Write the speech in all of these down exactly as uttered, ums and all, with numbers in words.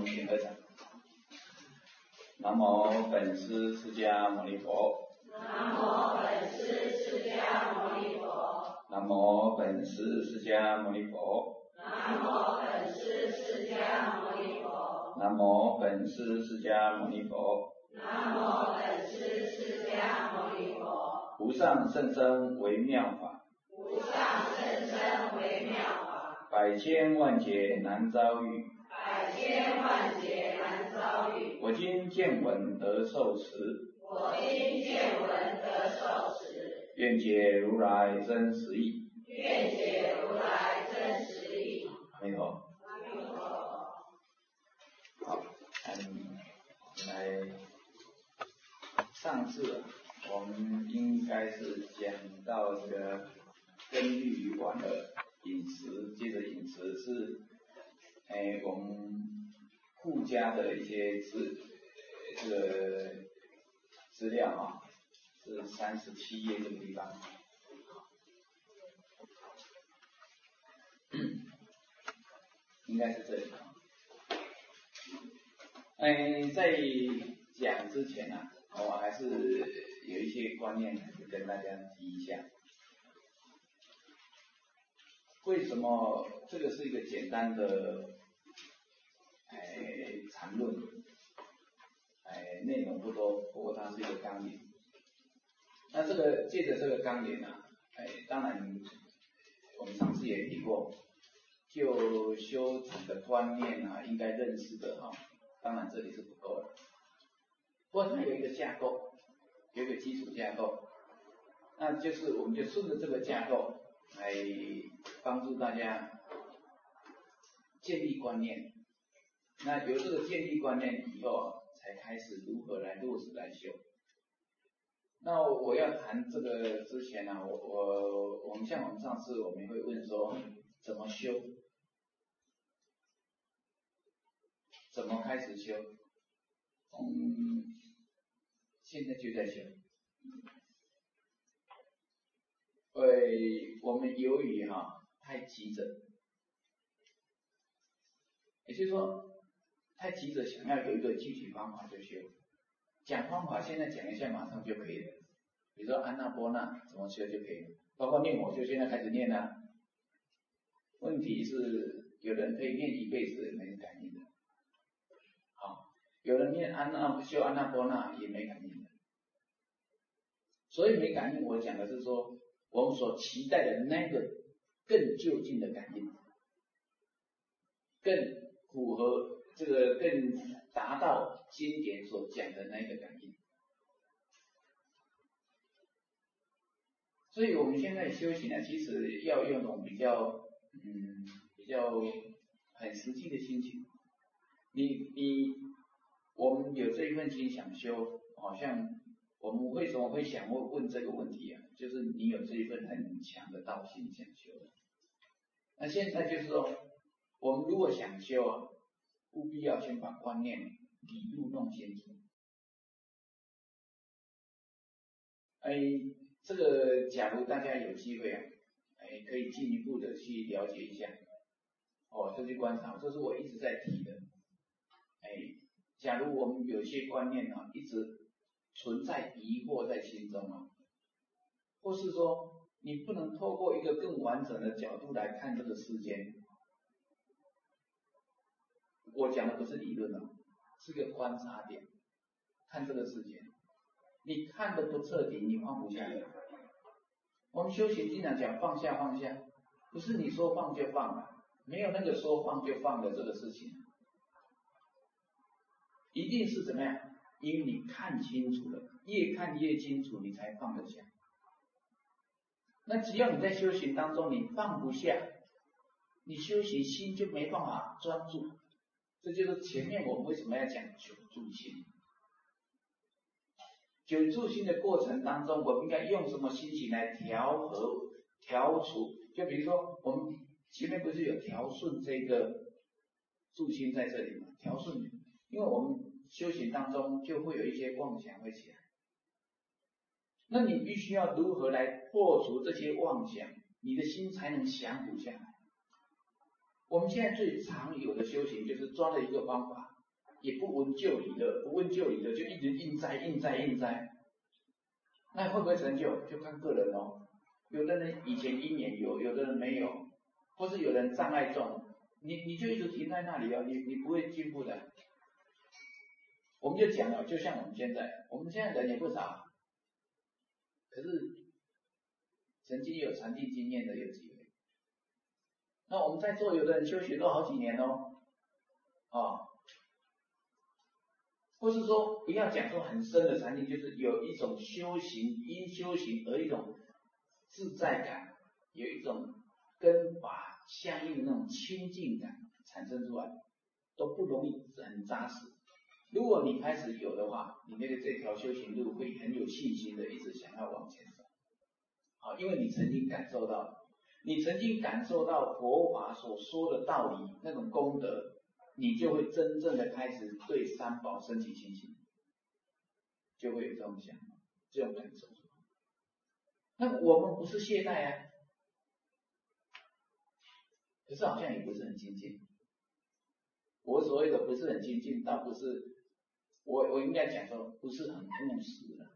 请合掌。南无本师释迦牟尼佛。 南无本师释迦牟尼佛。 南无本师释迦牟尼佛。 南无本师释迦牟尼佛。 南无本师释迦牟尼佛。 南无本师释迦牟尼佛。 无上甚深微妙法， 无上甚深微妙法， 百千万劫难遭遇， 百千万劫难遭遇。 我今见闻得受持， 我今见闻得受持， 愿解如来真实义。 愿解如来真实义。 阿弥陀。 阿弥陀佛。 好，嗯，来，上次我们应该是讲到这个根律完了饮食，接着饮食是，哎，我们附加的一些资这个资料啊，是三十七页这个地方。应该是这里啊。哎，在讲之前啊，我还是有一些观念还是跟大家提一下。为什么这个是一个简单的哎禅论？哎，内容不多，不过它是一个纲领。那这个借着这个纲领啊，哎，当然我们上次也提过，就修禅的观念啊，应该认识的哈、啊，当然这里是不够的。不过它有一个架构，有一个基础架构，那就是我们就顺着这个架构来帮助大家建立观念。那有这个建立观念以后啊，才开始如何来落实来修。那我要谈这个之前呢、啊，我我我们像我们上次我们会问说怎么修，怎么开始修？嗯，现在就在修。呃，我们由于哈、啊、太急着，也就是说太急着想要有一个具体方法就修。讲方法现在讲一下马上就可以了，比如说安那波那怎么修就可以了，包括念我就现在开始念了、啊。问题是有人可以念一辈子没感应的，好，有人念安那修安那波那也没感应的。所以没感应，我讲的是说我们所期待的那个更就近的感应，更符合这个更达到经典所讲的那个感应。所以我们现在修行呢，其实要用种比较嗯比较很实际的心情。你你我们有这一份心想修，好像我们为什么会想问问这个问题啊？就是你有这一份很强的道心想修。那现在就是说，我们如果想修啊，务必要先把观念理路弄清楚。哎，这个假如大家有机会啊，哎，可以进一步的去了解一下，哦，就去观察，这是我一直在提的。哎，假如我们有些观念啊，一直存在疑惑在心中啊，或是说你不能透过一个更完整的角度来看这个世间。我讲的不是理论啊，是个观察点，看这个世界。你看得不彻底，你放不下来。我们修行经常讲放下放下，不是你说放就放了，没有那个说放就放的这个事情。一定是怎么样？因为你看清楚了，越看越清楚，你才放得下。那只要你在修行当中你放不下，你修行心就没办法专注。这就是前面我们为什么要讲九住心。九住心的过程当中，我们应该用什么心情来调和、调除？就比如说，我们前面不是有调顺这个住心在这里吗？调顺，因为我们修行当中就会有一些妄想会起来，那你必须要如何来破除这些妄想，你的心才能降伏下来。我们现在最常有的修行就是抓了一个方法， 也不闻就理的，不问就理的就一直硬栽硬栽硬栽，那会不会成就？就看个人哦。有的人以前因缘有，有的人没有，或是有人障碍重，你你就一直停在那里哦，你你不会进步的。我们就讲了，就像我们现在，我们现在人也不少，可是曾经有禅定经验的有几位。那我们在座有的人修学都好几年哦，啊，或是说不要讲说很深的禅定，就是有一种修行，因修行而一种自在感，有一种跟法相应的那种亲近感产生出来，都不容易很扎实。如果你开始有的话，你那个这条修行路会很有信心的一直想要往前走，啊，因为你曾经感受到，你曾经感受到佛法所说的道理那种功德，你就会真正的开始对三宝升起信心，就会有这种想法，这种感受。那我们不是懈怠啊，可是好像也不是很精进。我所谓的不是很精进，倒不是我我应该讲说不是很务实的。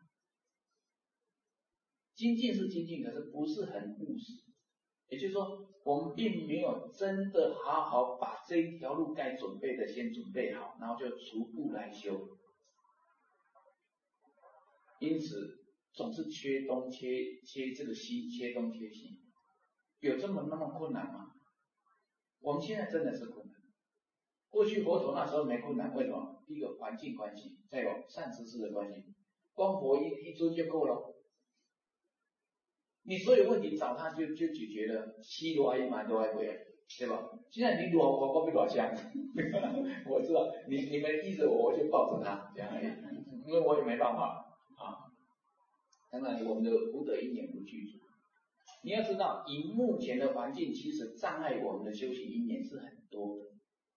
精进是精进，可是不是很务实。也就是说，我们并没有真的好好把这一条路该准备的先准备好，然后就逐步来修。因此总是缺东缺缺这个西，缺东缺西，有这么那么困难吗？我们现在真的是困难。过去佛陀那时候没困难，为什么？第一个环境关系，再有善知识的关系，光佛一一尊就够了。你所有问题找他就就解决了，西罗一蛮多还会，对吧？现在你裸我我比裸香，我知道你你们依着我，我就抱着他这样而已，因为我也没办法啊。当然我们的福德因缘不具足，你要知道，以目前的环境，其实障碍我们的修行因缘是很多的。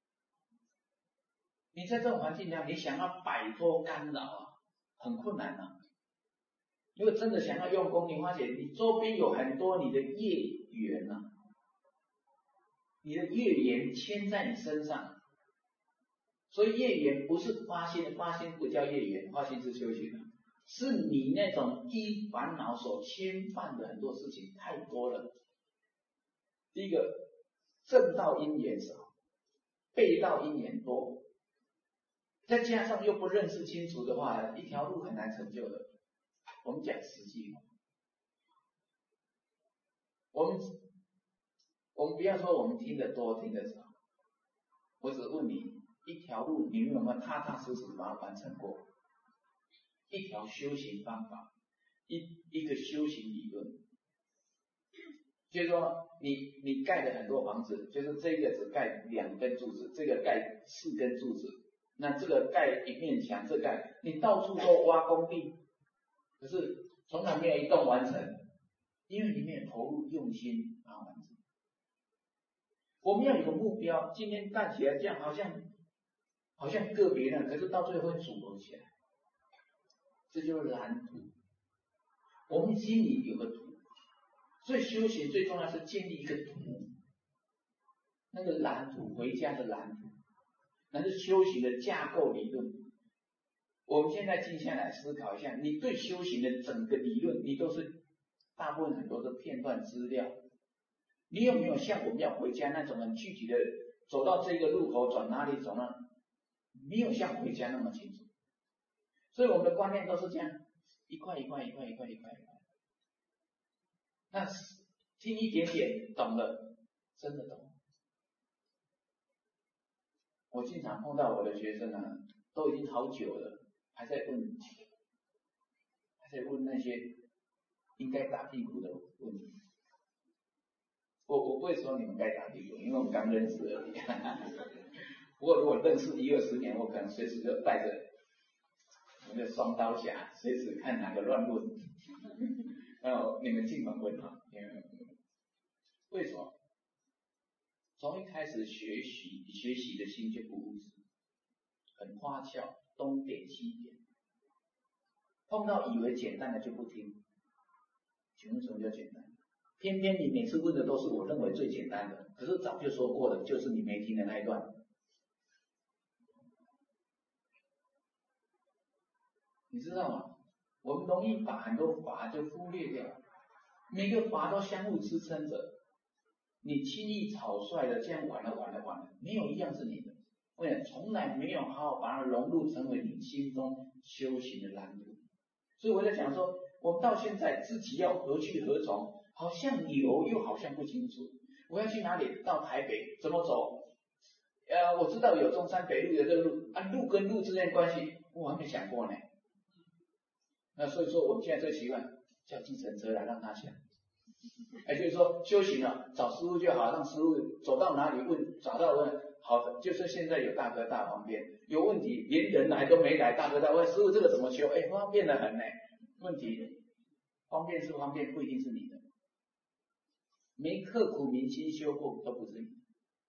你在这种环境下，你想要摆脱干扰啊，很困难啊。如果真的想要用功，你发现你周边有很多你的业缘啊，你的业缘牵在你身上，所以业缘不是发心，发心不叫业缘，发心是修行的，是你那种依烦恼所牵绊的很多事情太多了。第一个，正道因缘少，背道因缘多，再加上又不认识清楚的话，一条路很难成就的。我们讲实际嘛，我们我们不要说我们听得多听得少，我只问你一条路，你有没有踏踏实实把它完成过？一条修行方法，一一个修行理论，就是说你你盖的很多房子，就是这个只盖两根柱子，这个盖四根柱子，那这个盖一面墙，这盖你到处都挖工地。可是从来没有一栋完成，因为里面投入用心把它完成。我们要有个目标，今天干起来这样好像好像个别的，可是到最后会组合起来，这就是蓝图。我们心里有个图，所以修行最重要是建立一个图，那个蓝图，回家的蓝图，那是修行的架构理论。我们现在静下来思考一下，你对修行的整个理论，你都是大部分很多的片段资料，你有没有像我们要回家那种很具体的，走到这个路口转哪里走呢？没有像回家那么清楚。所以我们的观念都是这样，一块一块一块一块一块一块。那听一点点懂了，真的懂。我经常碰到我的学生啊，都已经好久了。还在问，还在问那些应该打屁股的问题。我我不会说你们该打屁股，因为我们刚认识而已。不过如果认识一二十年，我可能随时就带着我们的双刀侠，随时看哪个乱问。然后你们尽管问啊，为什么？从一开始学习学习的心就不务实，很花俏。东点西点，碰到以为简单的就不听。请问什么叫简单？偏偏你每次问的都是我认为最简单的，可是早就说过了，就是你没听的那一段。 你知道吗？我们容易把很多法就忽略掉，每个法都相互支撑着。你轻易草率的这样玩了玩了玩了，没有一样是你的，为什么？从来没有好好把它融入成为你心中修行的蓝图。所以我在讲说，我们到现在自己要何去何从，好像有又好像不清楚。我要去哪里？到台北怎么走？呃，我知道有中山北路的这个路，啊，路跟路之间的关系，我还没想过呢。那所以说，我们现在最习惯叫计程车来让他想。也就是说，修行了，找师父就好，让师父走到哪里问，找到问，好的，就是现在有大哥大方便，有问题连人来都没来，大哥大问师父这个怎么修？哎，方便得很呢。问题方便是方便，不一定是你的，没刻苦铭心修过都不是你的，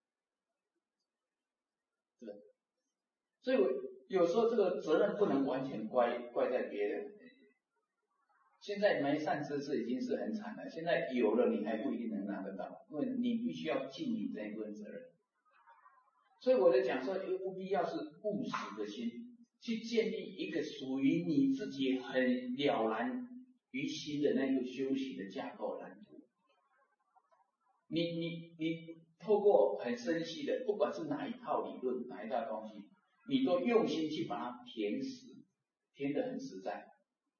对。所以我有时候这个责任不能完全怪怪在别人。现在没善知识已经是很惨了，现在有了你还不一定能拿得到，因为你必须要尽你这一份责任。所以我在讲说，务必要是务实的心，去建立一个属于你自己很了然于心的那个修行的架构蓝图。你你你透过很深细的，不管是哪一套理论，哪一套东西，你都用心去把它填实，填得很实在。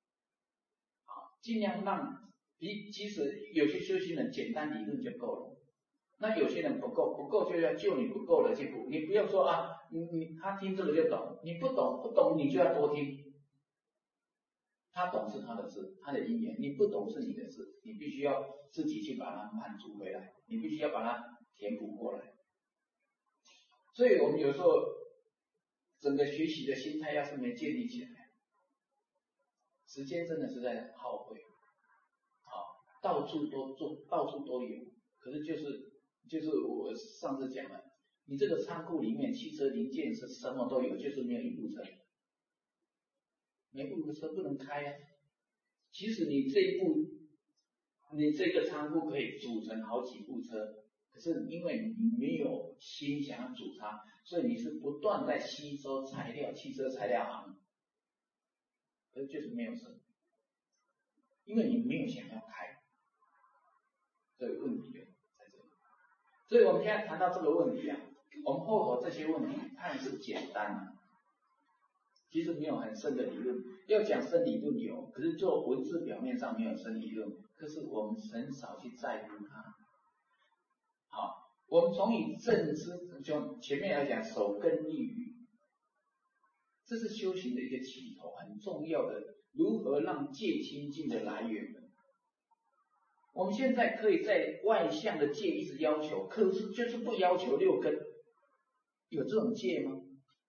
尽量让，即即使有些修行人简单理论就够了，那有些人不够，不够就要就你不够的去补。你不要说啊，你你他听这个就懂，你不懂不懂你就要多听。他懂是他的事，他的因缘，你不懂是你的事，你必须要自己去把它满足回来，你必须要把它填补过来。所以我们有时候整个学习的心态要是没建立起来，时间真的是在耗费，好，到处都做，到处都有，可是就是就是我上次讲了，你这个仓库里面汽车零件是什么都有，就是没有一部车，没有一部车不能开啊。其实你这一部，你这个仓库可以组成好几部车，可是因为你没有心想要组它，所以你是不断在吸收材料，汽车材料行。可是就是没有生，因为你没有想要开，这个问题就在这里。所以我们现在谈到这个问题啊，我们后头这些问题看似简单啊，其实没有很深的理论。要讲深理论有，可是做文字表面上没有深理论，可是我们很少去在乎它。好，我们从以正知，就前面来讲守根立语，这是修行的一个起头，很重要的，如何让戒清净的来源。我们现在可以在外向的戒一直要求，可是就是不要求六根，有这种戒吗？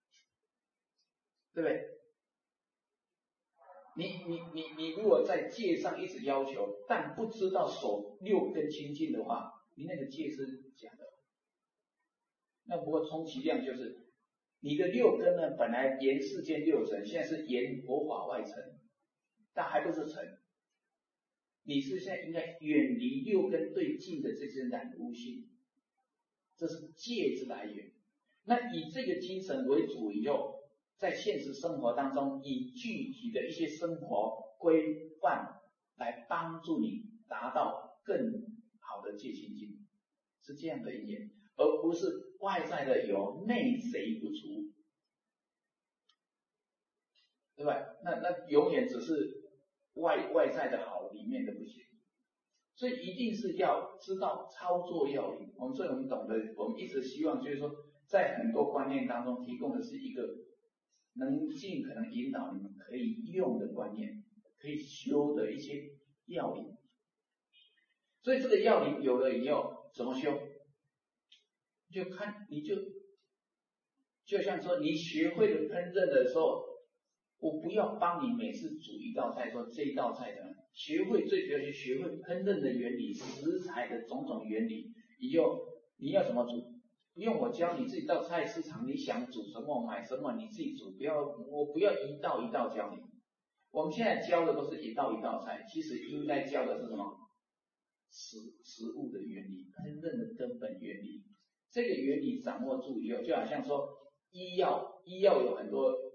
对不对？你你你你如果在戒上一直要求，但不知道守六根清净的话，你那个戒是假的。那不过充其量就是你的六根呢，本来沿世间六尘，现在是沿佛法外尘，但还不是尘。你是现在应该远离六根对境的这些染污性，这是戒之来源。那以这个精神为主以后，在现实生活当中，以具体的一些生活规范来帮助你达到更好的戒清净，是这样的一点，而不是外在的有内贼不除，对吧？那那永远只是外外在的好，里面的不行。所以一定是要知道操作要领。我们所以我们懂得，我们一直希望就是说，在很多观念当中提供的是一个能尽可能引导你们可以用的观念，可以修的一些要领。所以这个要领有了以后怎么修，就看你就就像说你学会了烹饪的时候，我不要帮你每次煮一道菜说这一道菜的，学会最主要是学会烹饪的原理，食材的种种原理，以后你要怎么煮，不用我教你，自己到菜市场你想煮什么买什么你自己煮，不要我不要一道一道教你。我们现在教的都是一道一道菜，其实应该教的是什么？食食物的原理，烹饪的根本原理。这个原理掌握住以后，就好像说医药，医药有很多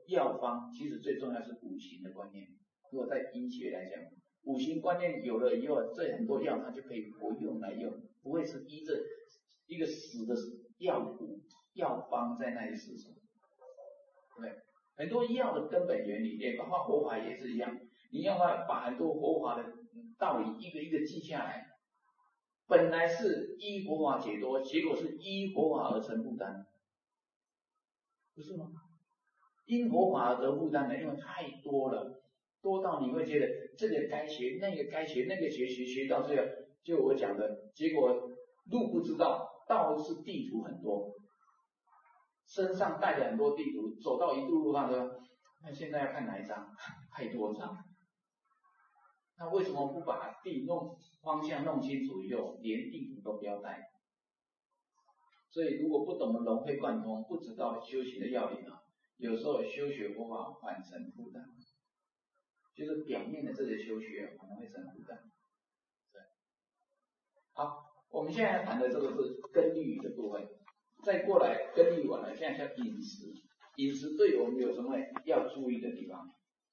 药方，其实最重要是五行的观念。如果在医学来讲，五行观念有了以后，这很多药它就可以活用来用，不会是依着一个死的药谱、药方在那里死守。对，很多药的根本原理，也包括佛法也是一样，你要把很多佛法的道理一个一个记下来。本来是依佛法解脱，结果是依佛法而成负担，不是吗？因佛法而得负担的，因为太多了，多到你会觉得这个该学，那个该学，那个学学学到最后，就我讲的，结果路不知道，道是地图很多，身上带着很多地图，走到一路路上说，那现在要看哪一张？太多张。那为什么不把地弄方向弄清楚以后，连地图都不要带？所以如果不懂得融会贯通，不知道修行的要领啊，有时候修学佛法反成负担，就是表面的这个修学可能会成负担。对，好，我们现在谈的这个是根律的部分，再过来根律完了，现在叫饮食。饮食对我们有什么要注意的地方？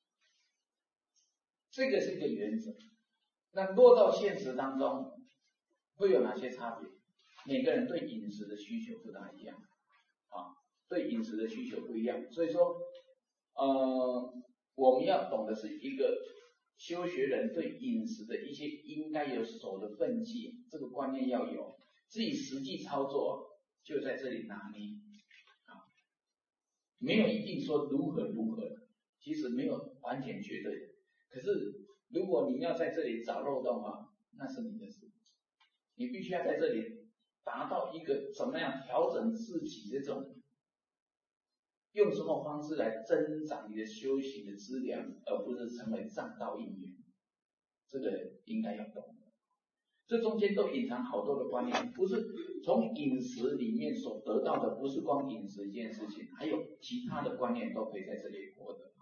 这个是一个原则，那落到现实当中会有哪些差别？每个人对饮食的需求不大一样啊，对饮食的需求不一样，所以说，呃，我们要懂的是一个修学人对饮食的一些应该有守的分际，这个观念要有，自己实际操作就在这里拿捏啊，没有一定说如何如何，其实没有完全绝对。可是，如果你要在这里找漏洞啊，那是你的事。你必须要在这里达到一个怎么样调整自己的这种，用什么方式来增长你的修行的资粮，而不是成为障道因缘。这个应该要懂。这中间都隐藏好多的观念，不是从饮食里面所得到的，不是光饮食一件事情，还有其他的观念都可以在这里获得。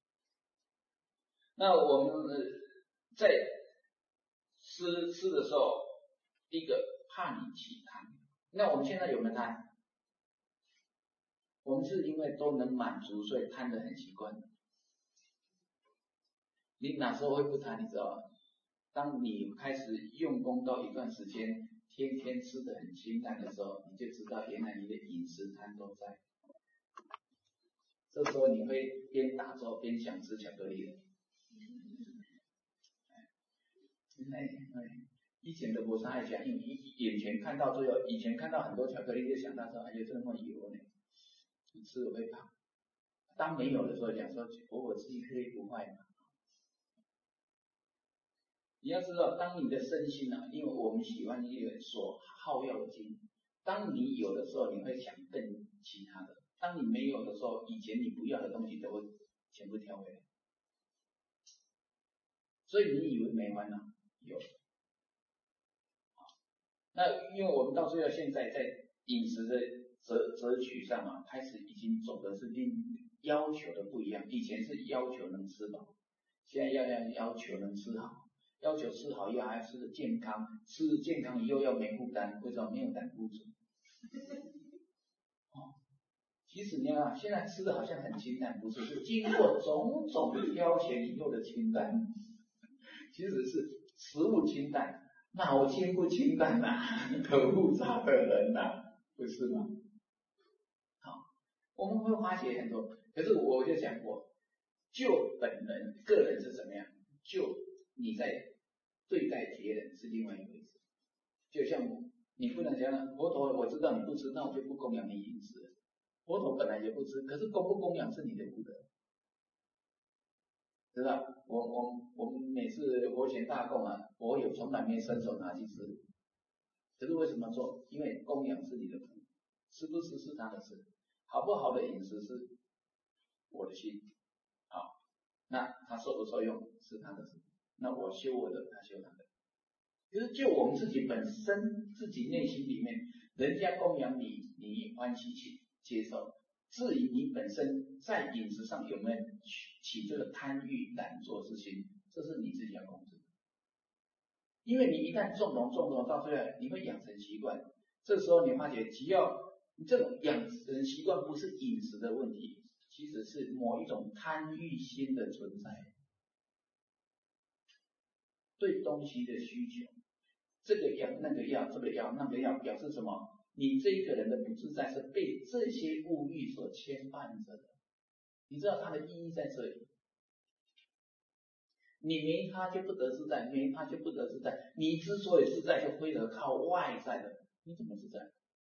那我们在吃吃的时候，第一个怕你起贪。那我们现在有没有贪？我们是因为都能满足，所以贪得很习惯。你哪时候会不贪？你知道吗？当你开始用功到一段时间，天天吃得很清淡的时候，你就知道原来你的饮食贪都在。这时候你会边打坐边想吃巧克力了。哎哎，以前的不是爱讲，因为眼前看到最后，以前看到很多巧克力就想到说，哎呀，这么油呢，你吃了会胖。当没有的时候讲说，偶尔吃一颗粒不坏嘛。你要知道，当你的身心啊，因为我们喜欢一个所好要精，当你有的时候，你会想更其他的；当你没有的时候，以前你不要的东西都会全部挑回来。所以你以为没完了？有。那因为我们到最后现在在饮食的择择取上啊，开始已经走的是另要求的不一样。以前是要求能吃饱，现在要要要求能吃好，要求吃好又还要吃的健康，吃健康以后要没负担，为什么没有胆固醇？哦，其实你看现在吃的好像很清淡，不是，是经过种种的挑选以后的清淡，其实是食物清淡。脑筋不清淡呐、啊，很复杂的人呐、啊，不是吗？好，我们会发觉很多，可是我就讲过，就本人个人是怎么样，就你在对待别人是另外一回事。就像你不能讲了，佛陀我知道你不吃，那我就不供养你饮食。佛陀本来也不吃，可是供不供养是你的福德。知道我我我们每次佛前大供啊，佛有从来没伸手拿去吃，可是为什么做？因为供养是你的福，吃不吃是他的事，好不好的饮食是我的心，好，那他受不受用是他的事，那我修我的，他修他的。可是就我们自己本身自己内心里面，人家供养你，你欢喜去接受。至于你本身在饮食上有没有起这个贪欲懒惰之心，这是你自己要控制。因为你一旦纵容纵容到最后，你会养成习惯。这时候你发觉，只要你这种养成习惯不是饮食的问题， 其实是某一种贪欲心的存在，对东西的需求，这个要那个要这个要那个要，表示什么？你这个人的不自在是被这些物欲所牵绊着的，你知道它的意义在这里。你没它就不得自在，没它就不得自在。你之所以自在，就非得靠外在的，你怎么自在？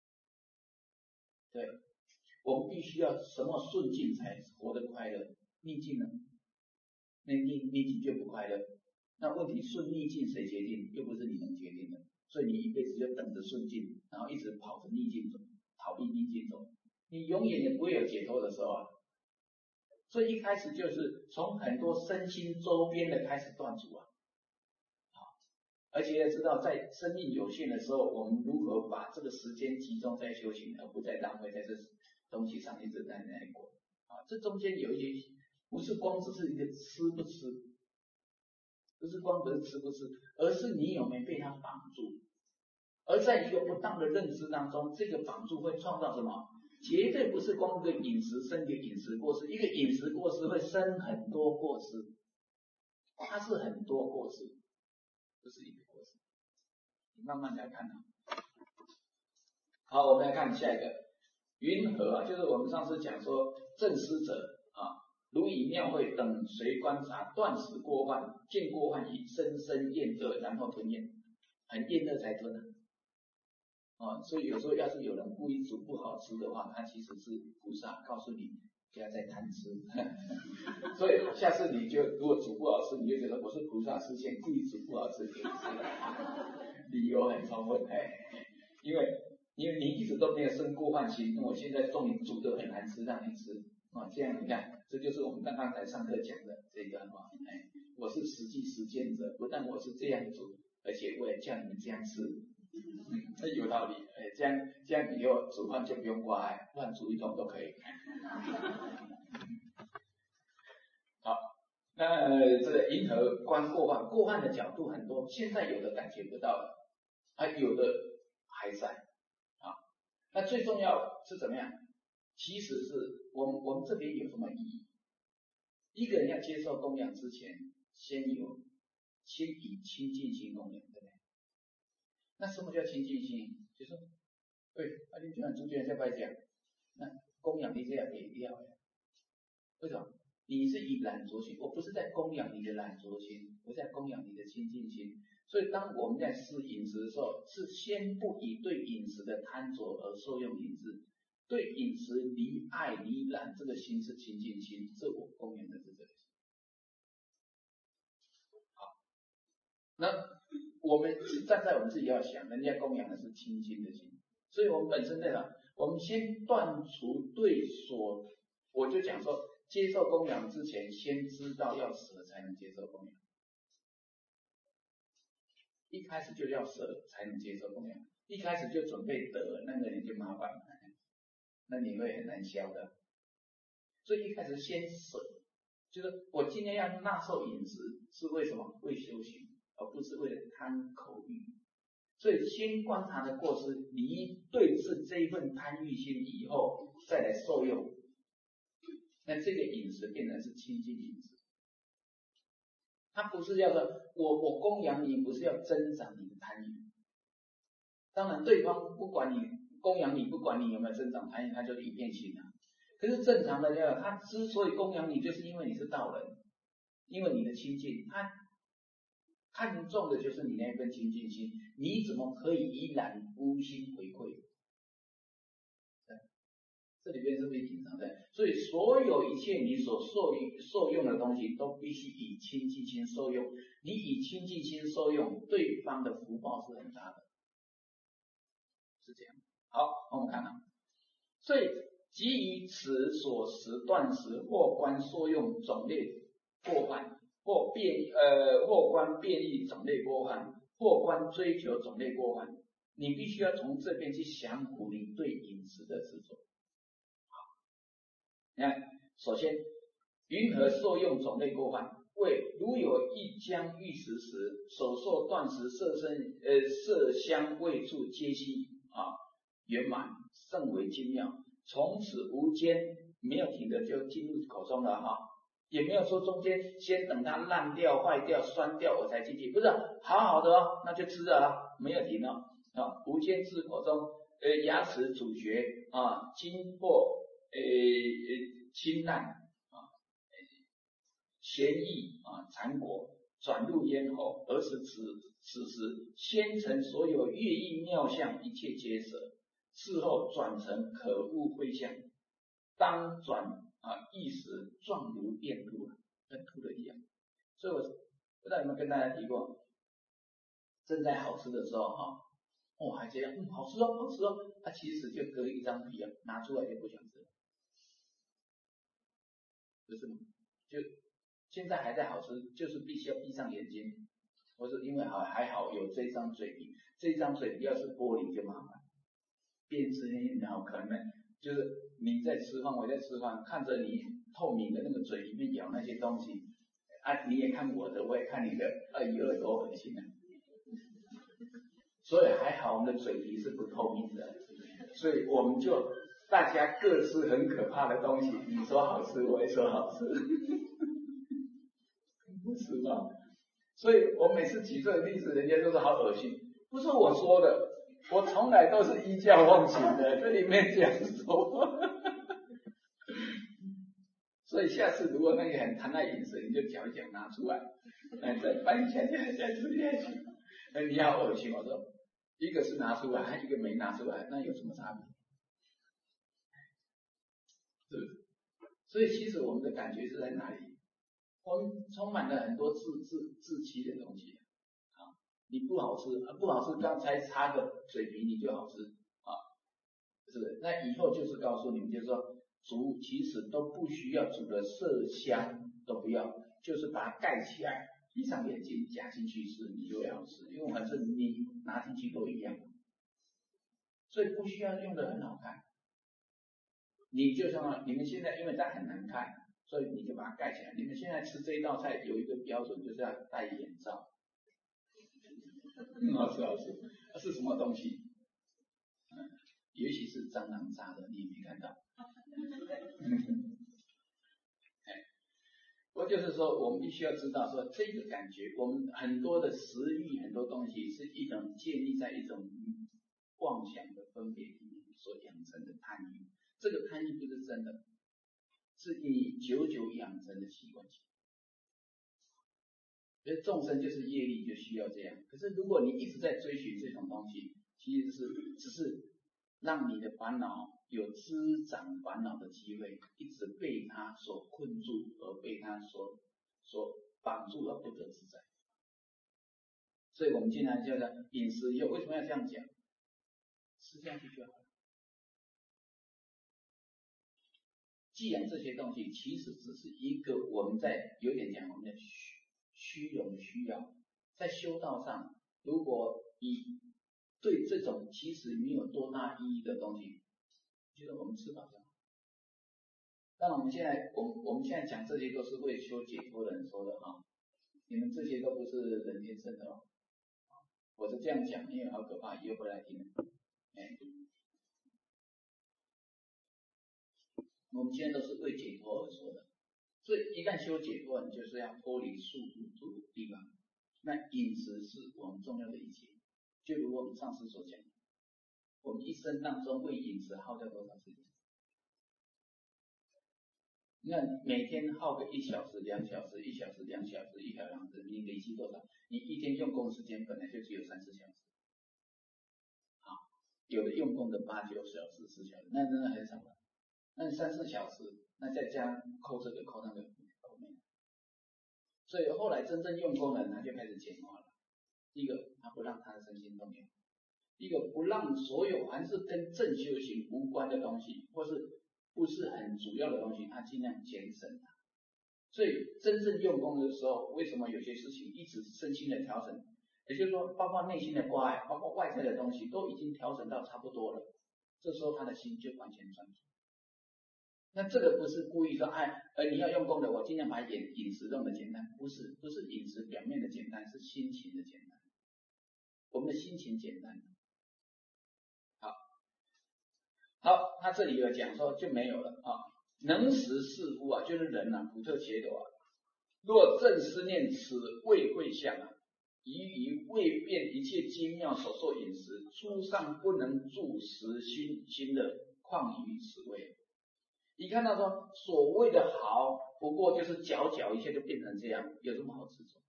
对，我们必须要什么顺境才活得快乐？逆境呢？那逆逆境就不快乐。那问题顺逆境谁决定？又不是你能决定的。所以你一辈子就等着顺境，然后一直跑着逆境走，逃避逆境走，你永远也不会有解脱的时候啊。所以一开始就是从很多身心周边的开始断除啊，而且要知道在生命有限的时候，我们如何把这个时间集中在修行，而不再浪费在这东西上一直在那里过啊。这中间有一些不是光只是一个吃不吃，不是光不是吃不吃，而是你有没有被它绑住。而在一个不当的认知当中，这个绑住会创造什么？绝对不是光一个饮食生一个饮食过失，一个饮食过失会生很多过失，它是很多过失，不是一个过失。你慢慢来看啊。好，我们来看下一个云何啊，就是我们上次讲说正思者啊，如以妙慧等随观察，断食过患，见过患以深深厌恶，然后吞咽，很厌恶才吞啊。啊，所以有时候要是有人故意煮不好吃的话，他其实是菩萨告诉你不要再贪吃。所以下次你就如果煮不好吃，你就觉得我是菩萨示现，故意煮不好吃给你吃，理由很充分。哎，因为因为你一直都没有生过患心，我现在终于煮得很难吃让你吃啊，这样你看，这就是我们刚刚才上课讲的这个话。哎，我是实际实践者，不但我是这样煮，而且我也叫你们这样吃。嗯，这有道理，哎，这样这样以后煮饭就不用挂碍，乱煮一通都可以。好，那这个银河观过患，过患的角度很多，现在有的感觉不到了，啊，有的还在啊。那最重要是怎么样？其实是我们我们这边有什么意义？一个人要接受供养之前，先有先以清净心供养，对不对？那什么叫清净心？就说，对，啊，你讲主角在拜讲，那供养你这样给掉呀？为什么？你是以懒着心，我不是在供养你的懒着心，我在供养你的清净心。所以当我们在施饮食的时候，是先不以对饮食的贪着而受用饮食，对饮食离爱离懒，这个心是清净心，这我供养的是这个心。好，那我们站在我们自己要想，人家供养的是清净的心，所以我们本身在哪？我们先断除对所，我就讲说，接受供养之前，先知道要舍才能接受供养。一开始就要舍才能接受供养，一开始就准备得，那个人就麻烦了，那你会很难消的。所以一开始先舍，就是我今天要纳受饮食，是为什么？为修行，而不是为了贪口欲。所以先观察的过失，离对治这一份贪欲心以后，再来受用，那这个饮食变成是清净饮食。它不是要说我我供养你，不是要增长你的贪欲。当然对方不管你供养你，不管你有没有增长贪欲，他就一片心啊。可是正常的要他之所以供养你，就是因为你是道人，因为你的清净，他看重的就是你那份清净心，你怎么可以依然无心回馈？这里边是不是隐藏在？所以所有一切你所受受用的东西，都必须以清净心受用。你以清净心受用，对方的福报是很大的，是这样。好，我们看啊，所以基于此所食断食或观受用种类过患，或变呃或观变异种类过患，或观追求种类过患，你必须要从这边去降服你对饮食的执着。你看，首先云何受用种类过患？为如有一将欲食时，所受断食色身呃色香味触皆悉啊圆满，甚为精妙。从此无间没有停的就进入口中了哈，也没有说中间先等它烂掉、坏掉、酸掉我才进去，不是好好的哦，那就吃了啊，没有停哦啊，无间至口中，呃牙齿咀嚼啊，经过呃呃清烂啊，咸液啊残果转入咽喉，而使此此时先成所有乐意妙相一切皆舍，事后转成可恶秽相，当转啊意识状如便吐，跟吐的一样。所以我不知道有没有跟大家提过，正在好吃的时候哈，哦还觉得嗯好吃哦好吃哦，它、啊、其实就隔一张皮啊，拿出来就不想吃了，不是吗？就现在还在好吃，就是必须要闭上眼睛，或是因为好还好有这张嘴皮，这张嘴皮要是玻璃就麻烦，边吃然后可能就是你在吃饭，我在吃饭，看着你透明的那个嘴里面咬那些东西，啊你也看我的，我也看你的，哎呦多恶心啊！所以还好我们的嘴皮是不透明的，所以我们就大家各吃很可怕的东西，你说好吃，我也说好吃，不是吗？所以我每次举这个例子，人家都说好恶心，不是我说的，我从来都是依教奉行的，这里面这样说。所以下次如果那个很贪爱饮食，你就嚼一嚼拿出来，哎，再拌一下下再吃下去。那你好恶心，我说，一个是拿出来，一个没拿出来，那有什么差别？是不是？所以其实我们的感觉是在哪里？我们充满了很多自自自欺的东西啊！你不好吃，啊、不好吃，刚才擦个嘴皮你就好吃啊，是不是？那以后就是告诉你们，就是说煮其实都不需要煮的色香都不要，就是把它盖起来，闭上眼睛夹进去吃，你就会好吃，因为反正你拿进去都一样，所以不需要用的很好看。你就像你们现在因为它很难看，所以你就把它盖起来。你们现在吃这一道菜有一个标准，就是要戴眼罩。嗯，好吃好吃，是什么东西？嗯，也许是蟑螂炸的，你也没看到。我就是说，我们必须要知道说这个感觉，我们很多的食欲，很多东西是一种建立在一种妄想的分别里面所养成的贪欲。这个贪欲不是真的，是你久久养成的习惯性。所以众生就是业力，就需要这样。可是如果你一直在追寻这种东西，其实是只是让你的烦恼有滋长烦恼的机会，一直被它所困住，而被它所所绑住而不得自在。所以我们经常叫做饮食业，为什么要这样讲？吃下去就好了。既然这些东西其实只是一个我们在有点讲我们的虚虚荣需要，在修道上，如果你对这种其实没有多大意义的东西，觉得我们吃饱就好。当然我们现在我们我们现在讲这些都是为修解脱的人说的哈，你们这些都不是人天生的哦。我是这样讲，因为好可怕，以后回来听。哎，我们现在都是为解脱而说的，所以一旦修解脱，你就是要脱离束缚住的地方。那饮食是我们重要的一节，就如我们上次所讲，我们一生当中为饮食耗掉多少时间？那每天耗个一小时、两小时、一小时、两小时、一小时，你累积多少？你一天用功时间本来就只有三四小时，好，有的用功的八九小时、十小时，那真的很少了。那三四小时，那再加扣这个扣那个，扣没了。所以后来真正用功的人，他就开始简化了。第一个，他不让他的身心动摇；第一个，不让所有凡是跟正修行无关的东西，或是不是很主要的东西，他尽量节省它。所以真正用功的时候，为什么有些事情一直身心的调整？也就是说，包括内心的关爱，包括外在的东西，都已经调整到差不多了。这时候他的心就完全专注。那这个不是故意说，哎，呃，你要用功的，我尽量把饮饮食弄得简单，不是，不是饮食表面的简单，是心情的简单。我们的心情简单。好，好，他这里有讲说就没有了啊。 能识是夫啊，就是人啊，普特伽罗啊。若正思念此谓会相啊，宜于未变一切精妙所受饮食，诸上不能住实心心乐，况于此谓。一看到说所谓的好，不过就是搅搅一下就变成这样，有什么好执着？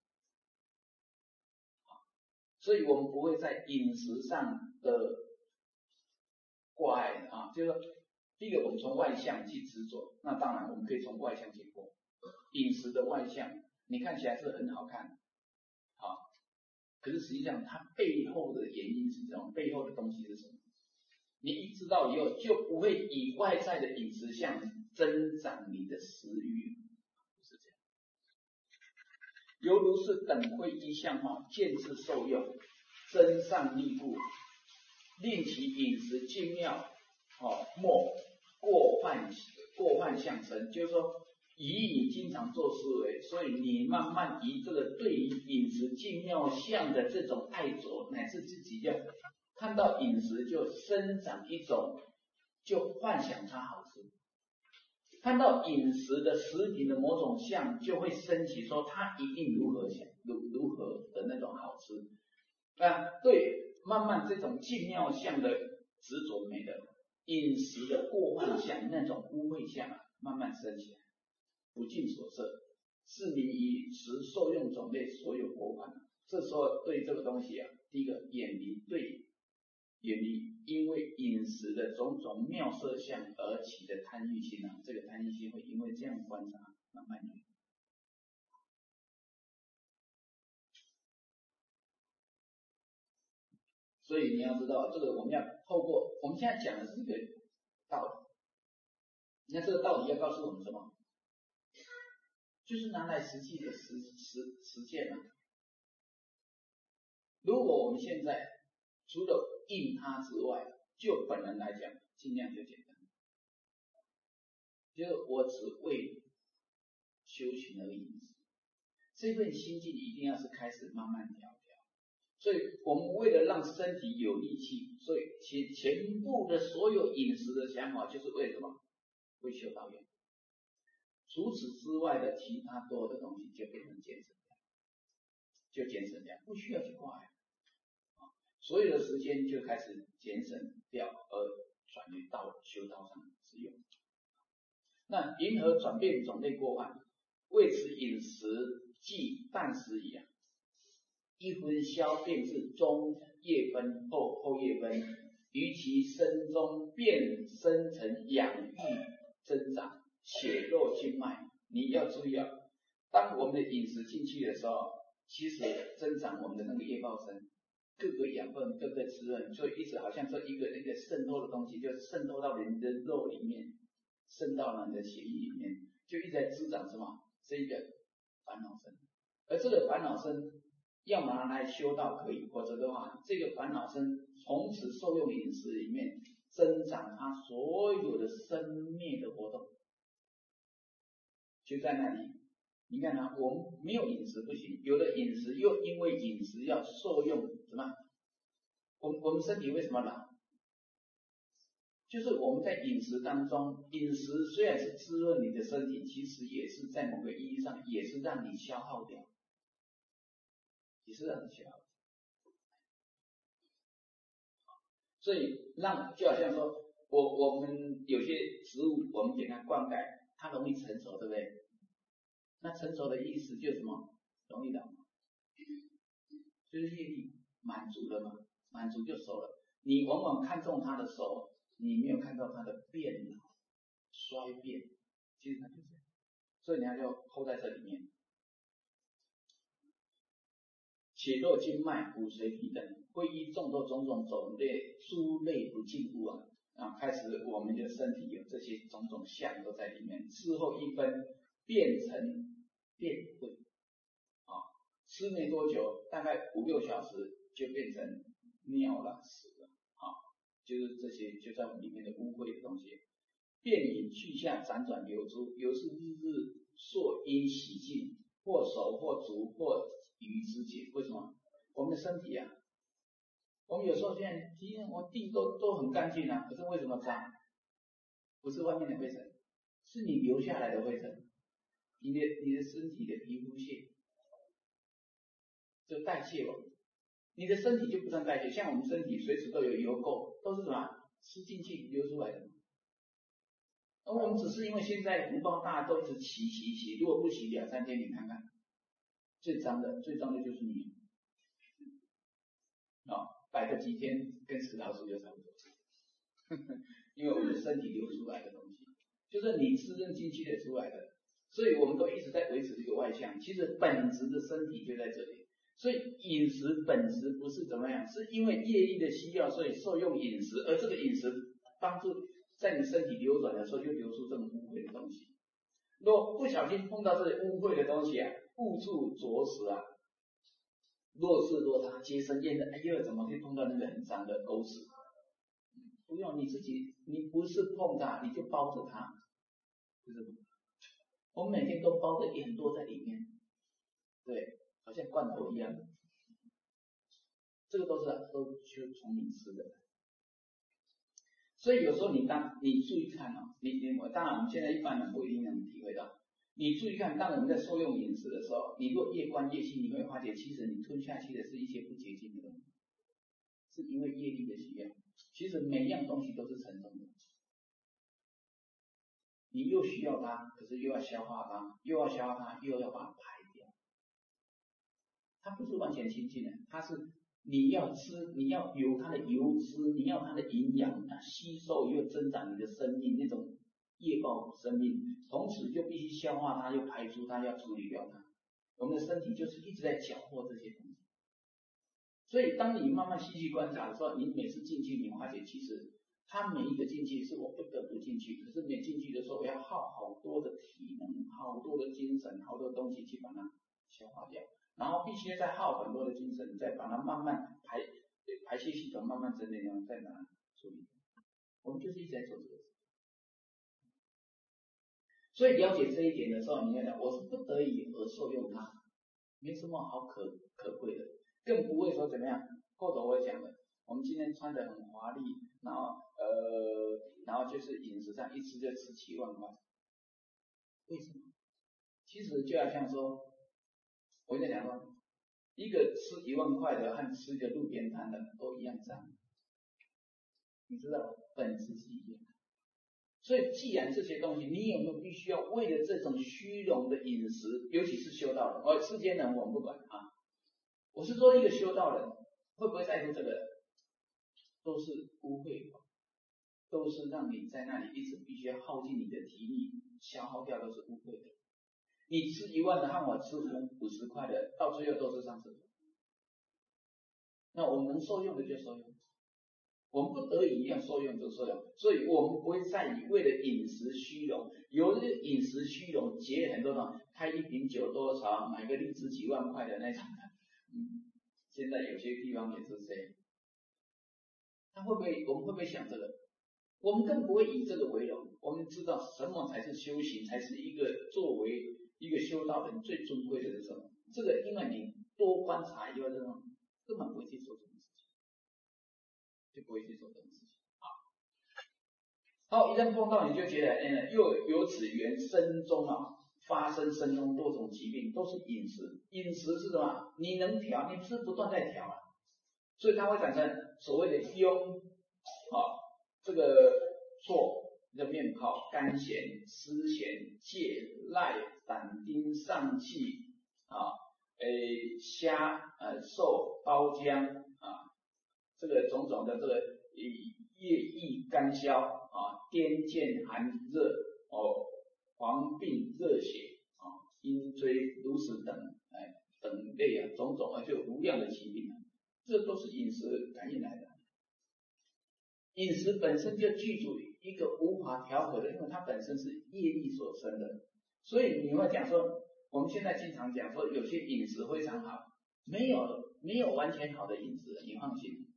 所以我们不会在饮食上的挂碍啊，就是说，第一个我们从外向去执着，那当然我们可以从外向去过。饮食的外向，你看起来是很好看，啊，可是实际上它背后的原因是什么？背后的东西是什么？你一知道以后，就不会以外在的饮食项增长你的食欲，是这样。犹如是等会一项哈，见智受用，增上利故，令其饮食精妙，哦，莫过患过患相生，就是说。以你经常做思维，所以你慢慢以这个对于饮食精妙相的这种爱着，乃至自己要看到饮食就生长一种，就幻想它好吃。看到饮食的食品的某种相，就会升起说它一定如何想如如何的那种好吃。啊，对，慢慢这种精妙相的执着没了，饮食的过患相那种污秽相啊，慢慢升起来。不尽所摄，是名以食受用种类所有过患。这时候对这个东西啊，第一个远离对远离因为饮食的种种妙色相而起的贪欲心啊，这个贪欲心会因为这样观察慢慢远。所以你要知道，这个我们要透过我们现在讲的是一个道理，那这个道理要告诉我们什么？就是拿来实际的实实实践啊。如果我们现在除了应它之外，就本人来讲，尽量就简单，就是我只为修行而饮食，这份心境一定要是开始慢慢调调。所以我们为了让身体有力气，所以前全部的所有饮食的想法就是为什么？为修道院。除此之外的其他多的东西就变成减省掉，就减省掉，不需要去挂碍，所有的时间就开始减省掉，而转于道修道上使用。那云何转变种类过患？为此饮食即淡食矣啊！一分消便至中叶分后后叶分，于其身中变生成养育增长。血肉经脉，你要注意啊！当我们的饮食进去的时候，其实增长我们的那个叶报生，各个养分、各个滋润，所以一直好像说一个那个渗透的东西，就渗透到人的肉里面，渗到了你的血液里面，就一直在滋长什么？这一个烦恼身。而这个烦恼身，要么拿来修道可以，否则的话，这个烦恼身从此受用饮食里面增长它所有的生灭的活动。就在那里，你看啊，我们没有饮食不行，有了饮食又因为饮食要受用什么？我们我们身体为什么老？就是我们在饮食当中，饮食虽然是滋润你的身体，其实也是在某个意义上也是让你消耗掉，也是让你消耗掉。所以让就好像说，我我们有些植物，我们给它灌溉，它容易成熟，对不对？那成熟的意思就是什么？容易老嘛，就是业力满足了嘛，满足就熟了。你往往看中它的熟，你没有看到它的变老、衰变，其实它就这样。所以你要就 hold 在这里面。血肉经脉、骨髓皮等，会依众多种种种类诸类不净物啊，啊，开始我们的身体有这些种种相都在里面，之后一分变成变秽啊，吃没多久，大概五六小时就变成尿了、屎了啊，就是这些就在我们里面的污秽的东西，变引去下辗转流出，由是日日溯因洗净，或手或足或鱼之节。为什么？我们的身体啊，我们有时候现在其实我地都都很干净啊，可是为什么脏？不是外面的灰尘， 是你留下来的灰尘，你的你的身体的皮肤屑，就代谢了，你的身体就不断代谢。像我们身体随时都有油垢，都是什么吃进去流出来的。而我们只是因为现在福报大，都一直洗洗洗，如果不洗两三天，你看看，最脏的最脏的就是你。哦，摆个几天跟石老鼠就差不多，因为我们的身体流出来的东西，就是你滋润进去的出来的，所以我们都一直在维持这个外向，其实本质的身体就在这里。所以饮食本质不是怎么样，是因为业力的需要，所以受用饮食，而这个饮食帮助在你身体流转的时候，就流出这种污秽的东西。若不小心碰到这些污秽的东西啊，误触着实啊，若是若他接生厌的，哎呦，怎么会碰到那个很脏的狗屎？不用你自己，你不是碰它，你就包着它，就是我们每天都包着很多在里面，对，好像罐头一样，这个都是都就从你吃的。所以有时候你当你注意看哦，你你当然我们现在一般人不一定能体会到。你注意看，当我们在受用饮食的时候，你若越观越细，你会发觉其实你吞下去的是一些不洁净的东西，是因为业力的需要。其实每样东西都是沉重的，你又需要它，可是又要消化它，又要消化它，又要把它排掉。它不是完全清净的，它是你要吃，你要有它的油脂，你要它的营养，它吸收又增长你的生命那种业报生命，同时就必须消化它，又排出它，要处理掉它。我们的身体就是一直在搅和这些东西。所以当你慢慢细细观察的时候，你每次进去，你发觉其实它每一个进去是我不得不进去，可是每进去的时候，我要耗好多的体能，好多的精神，好多东西去把它消化掉，然后必须再耗很多的精神，再把它慢慢排排泄系统慢慢整理，然后再把它处理。我们就是一直在做这个事。所以了解这一点的时候，你要讲我是不得已而受用它，没什么好可可贵的，更不会说怎么样。后头我讲了，我们今天穿得很华丽，然后呃，然后就是饮食上一吃就吃七万块，为什么？其实就好像说，我在讲说，一个吃一万块的和吃一个路边摊的都一样脏，你知道本质是一样的。所以既然这些东西，你有没有必须要为了这种虚荣的饮食，尤其是修道人，我世间人我们不管啊，我是说一个修道人会不会在乎这个，都是污秽，都是让你在那里一直必须要耗尽你的体力，消耗掉都是污秽的。你吃一万的和我吃五五十块的，到最后都是上厕所。那我们能受用的就受用，我们不得已要受用就受用，所以我们不会在意为了饮食虚荣，有的饮食虚荣结很多种，开一瓶酒多少，买个荔枝几万块的那种的，嗯，现在有些地方也是这样。他会不会？我们会不会想这个？我们更不会以这个为荣。我们知道什么才是修行，才是一个作为一个修道人最尊贵的是什么？这个因为你多观察以后，这种根本不会去做这种事情，就不会去做这种事情。好，一旦碰到你就觉得，嗯，又由此缘身中啊发生身中多种疾病，都是饮食。饮食是什么？你能调，你是不断在调啊，所以它会产生所谓的痈啊，这个错的面泡、肝咸、湿咸、疥、赖、胆丁、上气啊，诶虾、呃瘦、包浆啊，这个种种的这个液液干消啊，癫痫寒热哦，黄病热血啊，阴椎如此等哎等类啊，种种啊就无量的疾病啊，这都是饮食感应来的。饮食本身就具足一个无法调和的，因为它本身是业力所生的，所以你会讲说，我们现在经常讲说有些饮食非常好，没有没有完全好的饮食，你放心，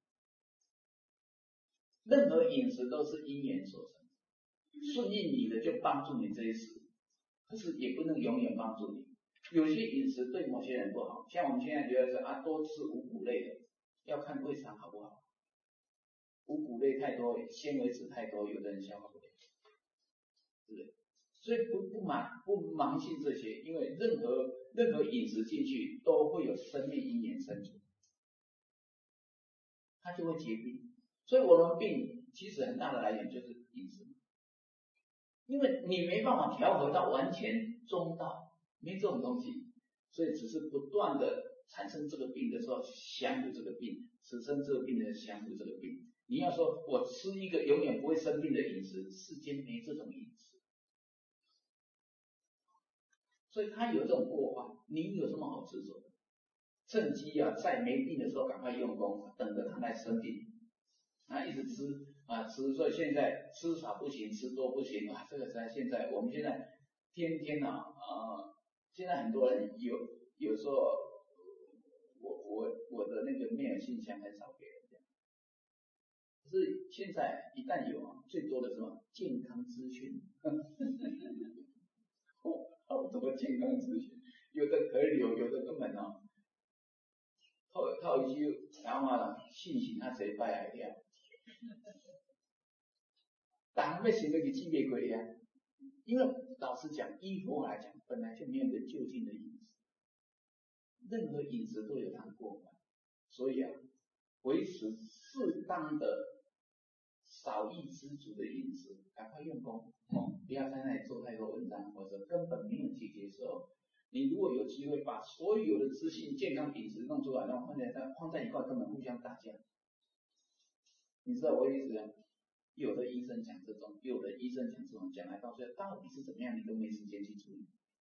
任何饮食都是因缘所生，顺应你的就帮助你这一时，可是也不能永远帮助你。有些饮食对某些人不好，像我们现在觉得是啊，多吃五谷类的，要看胃肠好不好。五谷类太多，纤维质太多，有的人消化不了，对不对？ 所以不不盲不盲信这些，因为任何任何饮食进去都会有生命因缘生存，它就会结病。所以我们病其实很大的来源就是饮食，因为你没办法调和到完全中道，没这种东西，所以只是不断的产生这个病的时候降服这个病，此生这个病的降服这个病。你要说我吃一个永远不会生病的饮食，世间没这种饮食。所以他有这种过患，你有什么好执着的？趁机啊，在没病的时候赶快用功，等着他来生病，啊，一直吃啊吃，所以现在吃少不行，吃多不行啊。这个在现在我们现在天天啊啊，现在很多人有有时候我我我的那个mail信箱很少给人家，可是现在一旦有啊，最多的是什么健康资讯。好多健康资讯，有的可留，有的根本哦，套套一句讲话了，信息他谁拜来掉，当然想那个级别鬼呀，因为老实讲，依佛来讲，本来就没有一个就近的饮食，任何饮食都有它的过患，所以啊，维持适当的少益知足的饮食，赶快用功。哦，不要在那里做太多文章，或者根本没有解决的时候，你如果有机会把所有的资讯、健康饮食弄出来，然后放在放在一块，根本互相打架。你知道我的意思吗？有的医生讲这种，有的医生讲这种，讲来到最后到底是怎么样，你都没时间去处理。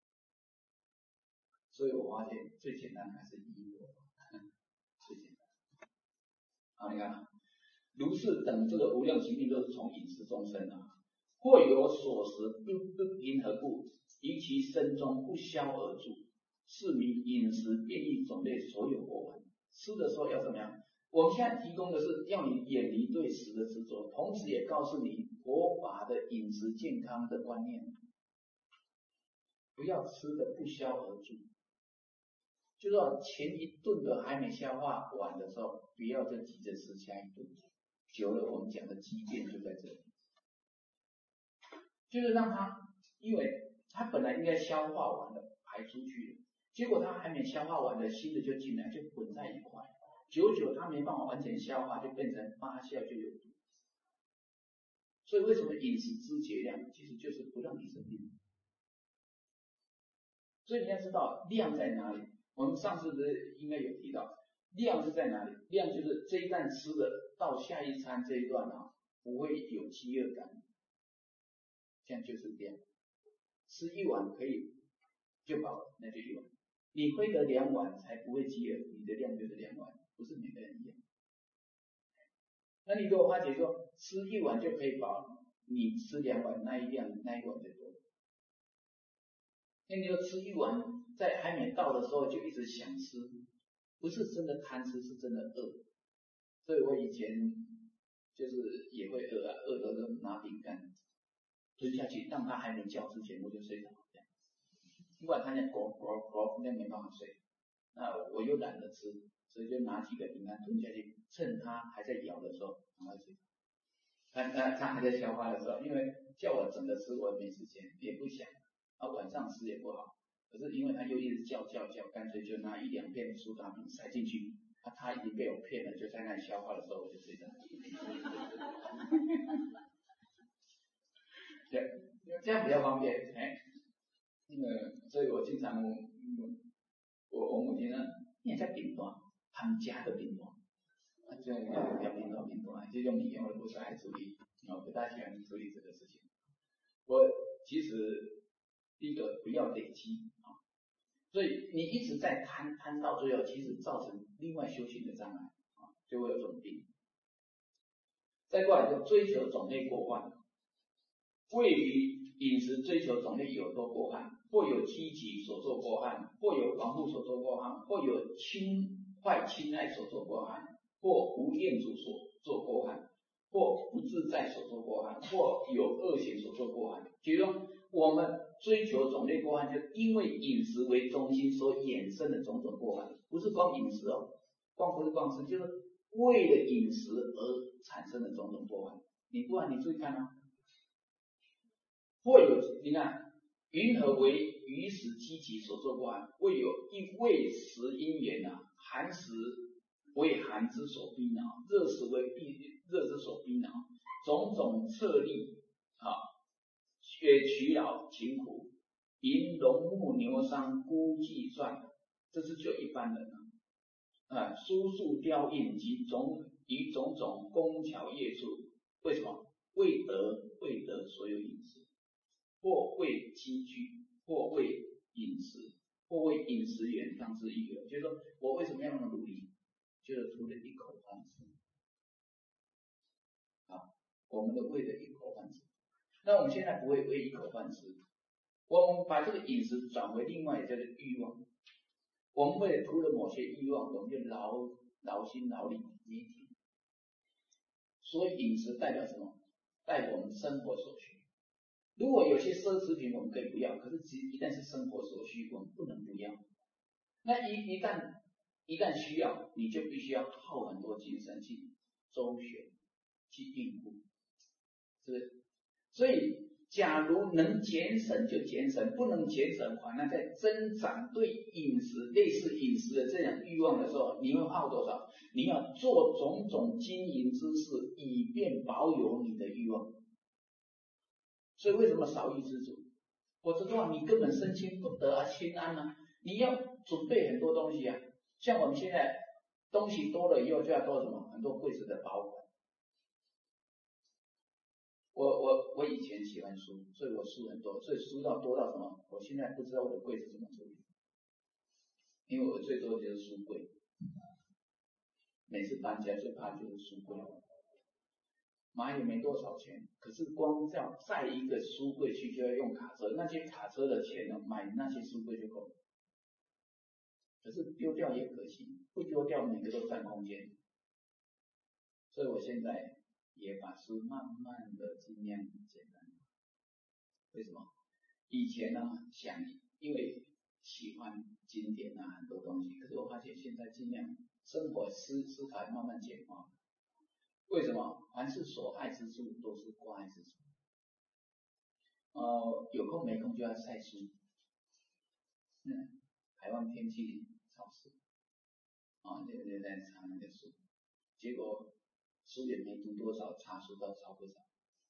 所以我发现最简单还是医佛，最简单。好，你看，如是等这个无量疾病都是从饮食中生的。或有所食不不平和故，于其身中不消而住，是名饮食变异种类所有过患。吃的时候要怎么样？我们现在提供的是要你远离对食的执着，同时也告诉你佛法的饮食健康的观念，不要吃的不消而住。就说前一顿的还没消化完的时候，不要再急着吃下一顿，久了我们讲的积淀就在这里。就是让它，因为它本来应该消化完了排出去了，结果它还没消化完的新的就进来，就混在一块，久久它没办法完全消化，就变成发酵就有毒。所以为什么饮食知节量，其实就是不让你生病。所以你要知道量在哪里。我们上次不是应该有提到，量是在哪里？量就是这一段吃的到下一餐这一段啊，不会有饥饿感。这样就是量，吃一碗可以就饱了，那就一碗。你非得两碗才不会饥饿，你的量就是两碗，不是每个人一样。那你如果发觉说吃一碗就可以饱，你吃两碗那一量那一碗就多。那你要吃一碗，在还没到的时候就一直想吃，不是真的贪吃，是真的饿。所以我以前就是也会饿啊，饿的就拿饼干吞下去，让他还没叫之前我就睡着，这样。不管他那咕咕咕，那没办法睡。那我又懒得吃，所以就拿几个饼干吞下去，趁他还在咬的时候赶快睡。他他他还在消化的时候，因为叫我整个吃我也没时间，也不想，啊晚上吃也不好。可是因为他又一直叫叫叫，干脆就拿一两片苏打饼塞进去。啊，他已经被我骗了，就在那里消化的时候我就睡着了。这样比较方便，哎，那个，所以我经常，嗯、我我母亲呢，人家饼干，他们家的饼干，啊，这样要饼干饼干，这种米我不是爱处理，我不大喜欢处理这个事情。我其实第一个不要累积啊，所以你一直在贪贪到最后，其实造成另外修行的障碍啊，就会有这种病。再过来就追求种类过患，位于饮食追求种类有多过患，或有积极所作过患，或有防护所作过患，或有轻坏亲爱所作过患，或无厌足所作过患，或不自在所作过患，或有恶行所作过患。比如说我们追求种类过患，就因为饮食为中心所衍生的种种过患，不是光饮食哦，光不是光吃，就是为了饮食而产生的种种过患。你不然你注意看啊， 或有你看，云何为鱼食积极所作过寒？未有一未时因缘啊，寒食为寒之所逼恼，热食为避热之所逼恼，种种策力啊，血取劳勤苦，银龙木牛商估计算，这是就一般人啊，啊，书数雕印及种与种种工巧业处，为什么？未得未得所有饮食，或为积聚，或为饮食，或为饮食源当之一有。就是说我为什么要那么努力？就是图了一口饭吃。啊，我们的为了一口饭吃。那我们现在不会为一口饭吃，我们把这个饮食转为另外叫做欲望。我们为了图了某些欲望，我们就劳劳心劳力没停。所以饮食代表什么？代表我们生活所需。如果有些奢侈品我们可以不要，可是一旦是生活所需，我们不能不要。那一一旦一旦需要，你就必须要耗很多精神去周旋，去应付，是不是？所以，假如能节省就节省，不能节省，反而在增长对饮食类似饮食的这样欲望的时候，你会耗多少？你要做种种经营之事，以便保有你的欲望。所以为什么少欲知足？否则的话，你根本身心不得啊，心安啊！你要准备很多东西啊，像我们现在东西多了以后，就要多什么？很多柜子的保管。我我我以前喜欢书，所以我书很多，所以书到多到什么？我现在不知道我的柜子怎么处理，因为我最多就是书柜。每次搬家最怕就是书柜，买也没多少钱，可是光这样载一个书柜去就要用卡车，那些卡车的钱呢，买那些书柜就够了。可是丢掉也可惜，不丢掉每个都占空间，所以我现在也把书慢慢的尽量简单。为什么？以前呢想，因为喜欢经典啊很多东西，可是我发现现在尽量生活思思考慢慢简化。为什么？凡是所爱之处都是关爱之处。呃，有空没空就要晒书。嗯，台湾天气潮湿，啊，就就在查那个书，结果书也没读多少，查书倒抄不少。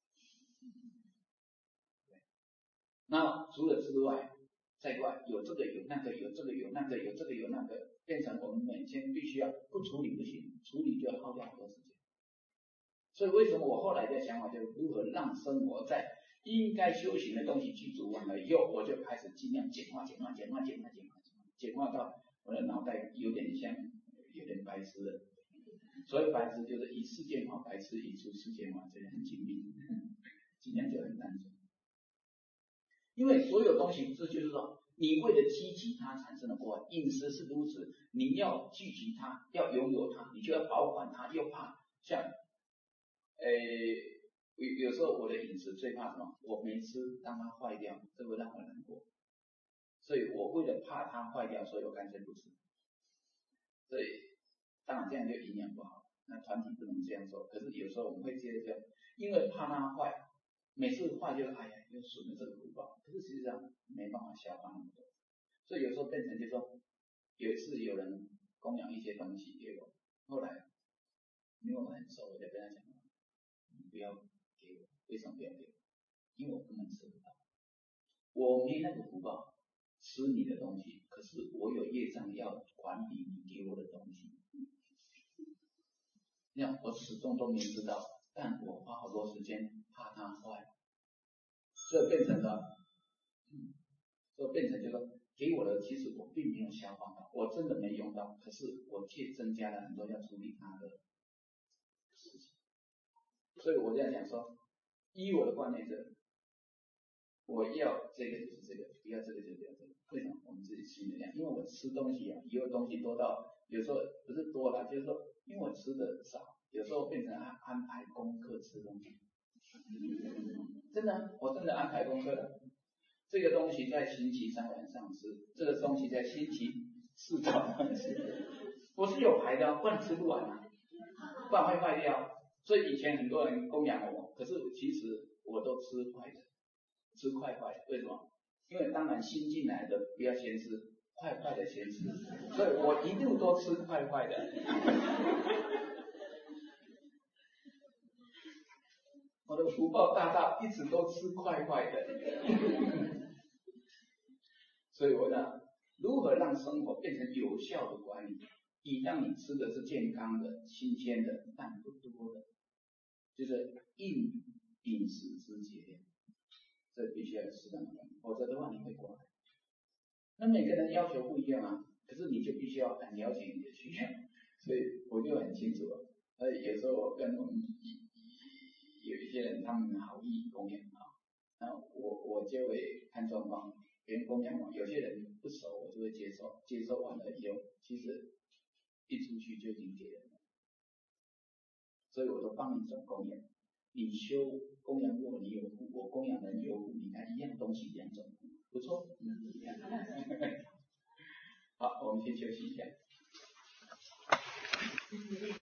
那除了之外，再过来有这个有那个有这个有那个有这个有那个，变成我们每天必须要不处理不行，处理就要耗掉很多时间。所以为什么我后来的想法就是如何让生活在应该修行的东西具足完了以后，我就开始尽量简化简化简化简化简化简化到我的脑袋有点像有点白痴了。所以白痴就是以世间法白痴，以出世间法，这个很精密，尽量就很单纯。因为所有东西，这就是说，你为了积极它产生的过来，饮食是如此，你要聚集它，要拥有它，你就要保管它，又怕像，呃，有有时候我的饮食最怕什么？我没吃，让它坏掉，这会让我难过。所以我为了怕它坏掉，所以我干脆不吃。所以当然这样就营养不好，那团体不能这样做。可是有时候我们会接着这样，因为怕它坏。每次坏就哎呀，又损了这个福报，可是实际上没办法消化那么多，所以有时候变成就是说，有一次有人供养一些东西给我，后来因为我们很熟，我就跟他讲，你不要给我，为什么不要给我？因为我根本吃不到，我没那个福报吃你的东西，可是我有业障要管理你给我的东西，那样我始终都没知道，但我花好多时间怕它坏。所以变成了，嗯，所以变成就说给我的，其实我并没有消化到，我真的没用到，可是我却增加了很多要处理它的事情。所以我在讲说，依我的观念是，我要这个就是这个，不要这个就不要这个。为什么？我们自己心里这样，因为我吃东西啊，也有东西多到，有时候不是多了，就是说，因为我吃的少，有时候变成安安排功课吃东西。真的，我真的安排功课了。这个东西在星期三晚上吃，这个东西在星期四早上吃。我是有排的，不然吃不完啊，不然会坏掉。所以以前很多人供养我，可是其实我都吃坏的。 吃快快的，为什么？因为当然新进来的不要先吃，快快的先吃，所以我一路都吃快快的。我的福报大到一直都吃快快的。所以我呢，如何让生活变成有效的管理，以让你吃的是健康的、新鲜的，但不多的，就是饮饮食之节量，这必须要适当的管理，否则的话你会过来。那每个人要求不一样啊，可是你就必须要很了解你的需要，所以我就很清楚了。呃，有时候我跟我们有一些人，他们好意供养啊，那我我就会看状况。别人供养我，有些人不熟，我就会接受，接受完了以后，其实一出去就已经给人了，所以我都帮你转供养。你修供养我，你有福；我供养人有福。你看一样东西两种福，不错。好，我们先休息一下。